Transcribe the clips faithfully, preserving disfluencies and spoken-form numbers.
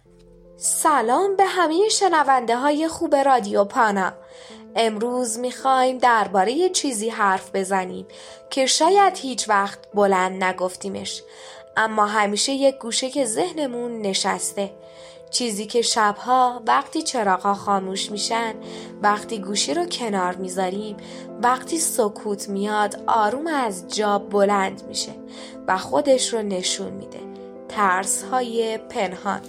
سلام به همه شنونده های خوب رادیو پانا. امروز میخوایم درباره چیزی حرف بزنیم که شاید هیچ وقت بلند نگفتیمش، اما همیشه یک گوشه که ذهنمون نشسته. چیزی که شبها وقتی چراغ‌ها خاموش میشن، وقتی گوشی رو کنار میذاریم، وقتی سکوت میاد، آروم از جا بلند میشه و خودش رو نشون میده. ترس‌های پنهان.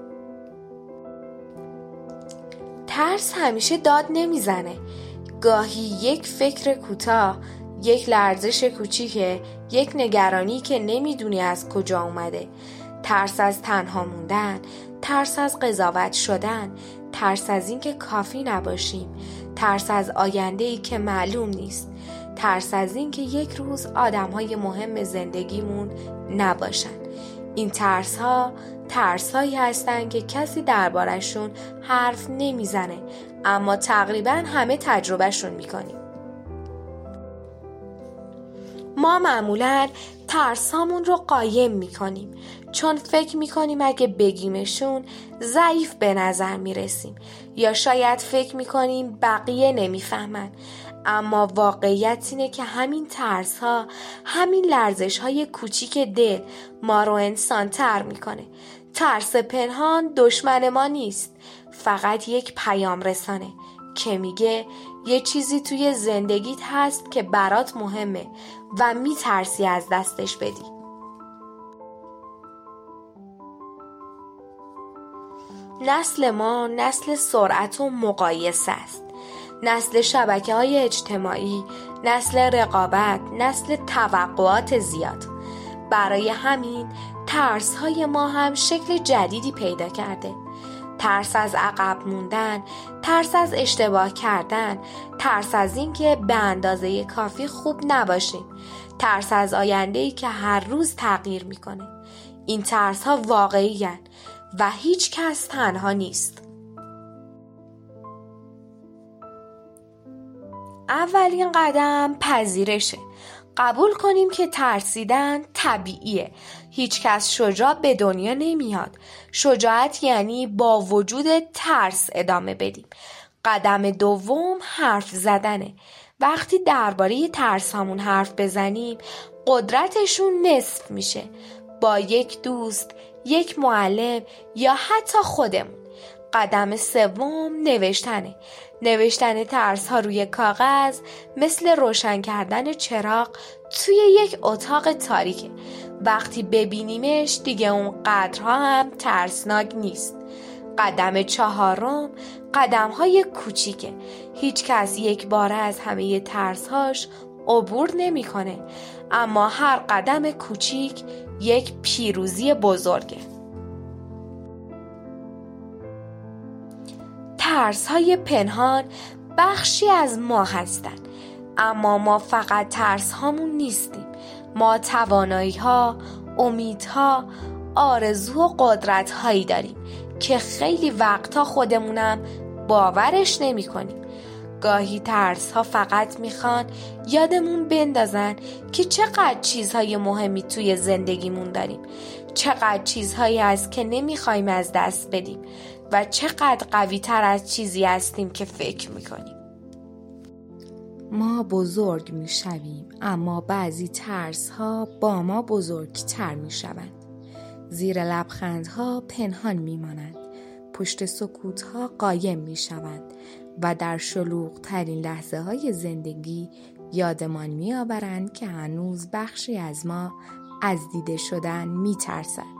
ترس همیشه داد نمیزنه. گاهی یک فکر کوتاه، یک لرزش کوچیکه، یک نگرانی که نمیدونی از کجا اومده. ترس از تنها موندن، ترس از قضاوت شدن، ترس از این که کافی نباشیم، ترس از آینده‌ای که معلوم نیست، ترس از این که یک روز آدم‌های مهم زندگیمون نباشن. این ترس‌ها ترس‌هایی هستن که کسی دربارشون حرف نمیزنه، اما تقریباً همه تجربهشون میکنیم. ما معمولاً ترسامون رو قایم میکنیم، چون فکر میکنیم اگه بگیمشون ضعیف به نظر میرسیم، یا شاید فکر میکنیم بقیه نمیفهمن. اما واقعیت اینه که همین ترس ها، همین لرزش های کوچیک دل ما رو انسان تر میکنه. ترس پنهان دشمن ما نیست، فقط یک پیام رسانه که میگه یه چیزی توی زندگیت هست که برات مهمه و میترسی از دستش بدی. نسل ما نسل سرعت و مقایسه است. نسل شبکه‌های اجتماعی، نسل رقابت، نسل توقعات زیاد. برای همین ترس‌های ما هم شکل جدیدی پیدا کرده. ترس از عقب موندن، ترس از اشتباه کردن، ترس از این که به اندازه کافی خوب نباشیم، ترس از آینده‌ای که هر روز تغییر میکنه. این ترس‌ها واقعی‌اند و هیچ کس تنها نیست. اولین قدم پذیرشه. قبول کنیم که ترسیدن طبیعیه. هیچ کس شجاع به دنیا نمیاد. شجاعت یعنی با وجود ترس ادامه بدیم. قدم دوم حرف زدنه. وقتی درباره ترس همون حرف بزنیم، قدرتشون نصف میشه. با یک دوست، یک معلم یا حتی خودمون. قدم سوم نوشتنه. نوشتن ترس ها روی کاغذ مثل روشن کردن چراغ توی یک اتاق تاریکه. وقتی ببینیمش دیگه اون قدرها هم ترسناک نیست. قدم چهارم قدم های کوچیکه. هیچ کس یک باره از همه ترسهاش عبور نمی کنه، اما هر قدم کوچیک یک پیروزی بزرگه. ترس‌های پنهان بخشی از ما هستن، اما ما فقط ترس‌هامون نیستیم. ما توانایی‌ها، امیدها، آرزو و قدرت‌هایی داریم که خیلی وقتا خودمونم باورش نمی‌کنیم. گاهی ترس‌ها فقط میخوان یادمون بندازن که چقدر چیزهای مهمی توی زندگیمون داریم، چقدر چیزهایی هست که نمیخوایم از دست بدیم و چقدر قوی تر از چیزی هستیم که فکر میکنیم. ما بزرگ میشویم، اما بعضی ترس ها با ما بزرگتر میشوند. زیر لبخندها پنهان میمانند، پشت سکوت ها قایم میشوند و در شلوغ ترین لحظه های زندگی یادمان میآورند که هنوز بخشی از ما از دیده شدن میترسد.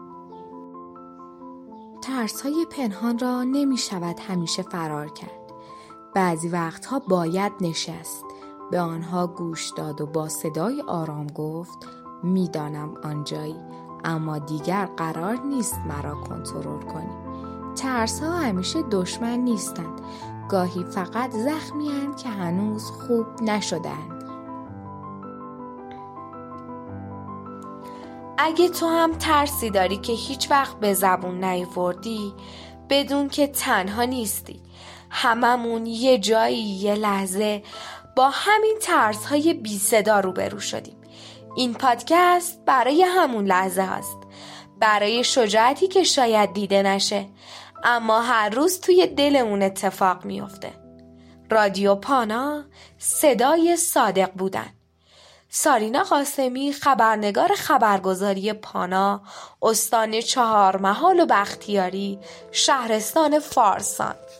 ترس های پنهان را نمی شود همیشه فرار کرد. بعضی وقتها باید نشست، به آنها گوش داد و با صدای آرام گفت میدانم آنجایی، اما دیگر قرار نیست مرا کنترل کنی. ترس ها همیشه دشمن نیستند، گاهی فقط زخمی هستند که هنوز خوب نشدند. اگه تو هم ترسی داری که هیچ وقت به زبون نیاوردی، بدون که تنها نیستی. هممون یه جایی یه لحظه با همین ترس‌های بی صدا روبرو شدیم. این پادکست برای همون لحظه هست. برای شجاعتی که شاید دیده نشه اما هر روز توی دلمون اتفاق میفته. رادیو پانا صدای صادق بودن. سارینا قاسمی خبرنگار خبرگزاری پانا، استان چهارمحال و بختیاری، شهرستان فارسان.